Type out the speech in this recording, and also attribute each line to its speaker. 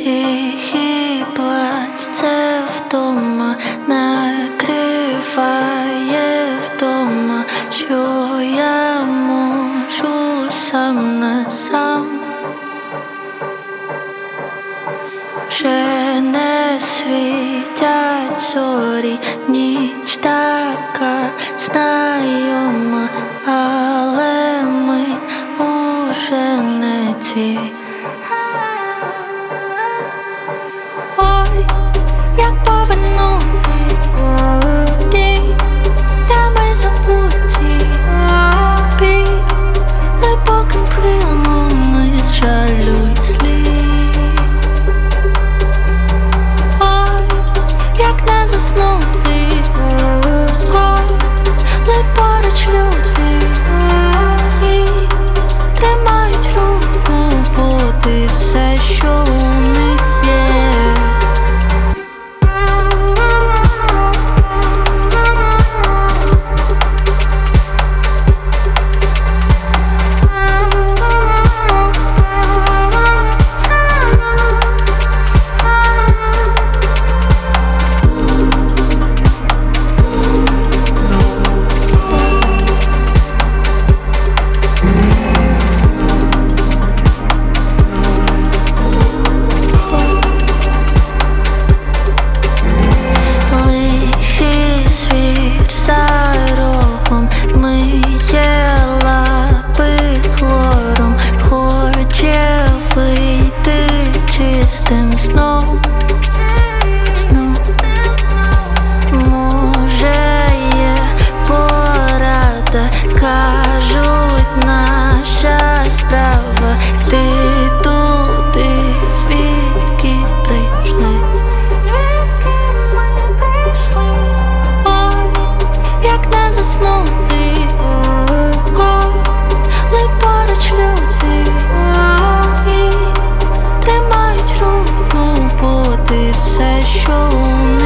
Speaker 1: Тихий плач, це втома, накриває втома, що я можу сам на сам. Вже не світять зорі, ніч така знайома, але ми уже не ті. Ой, як повернути дім, де ми забуті, глибоким крилом ми з жалю й слів. Ой, як не заснути, коли поруч люди і тримають руку, бо ти все, що у них є. Чистим сном, може є порада, кажуть, наша справа йти туди, звідки прийшли. Ой, як не заснути, коли поруч люди і тримають руку, бо ти все, що у них.